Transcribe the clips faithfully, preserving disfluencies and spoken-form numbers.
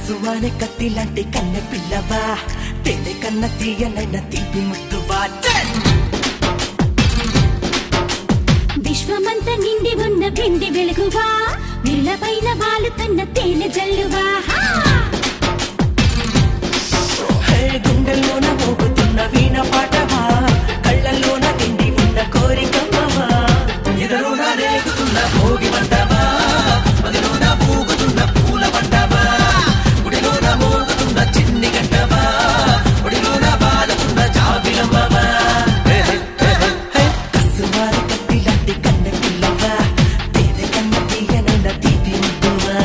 కసువానే కత్తిలాంటి కన్నె పిల్లవా, తేనె కన్న తీయనైన తీపి ముద్దువా. విశ్వమంత నిండి ఉన్న వెండి వెలుగువా, నీళ్ళపైన వాలుతున్న తేనె జల్లువా. గుండెల్లోన మోగుతున్న వీణ పాటవా, కళ్ళల్లోన నిండి ఉన్న కోరికమ్మవా. ఎదలోన రేగుతున్న భోగి వంటవా, మదిలోన పూగుతున్న పూల వంటవా. గుడిలోన మోగుతున్న చిన్ని గంటవా, ఒడిలోన బాలుతున్న జాబిలమ్మవా. కసువారి కత్తిలాంటి కన్నె పిల్లవా, తేనె కన్న తీయనైన తీపి ముద్దువా.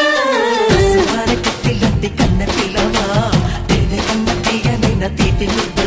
Keep it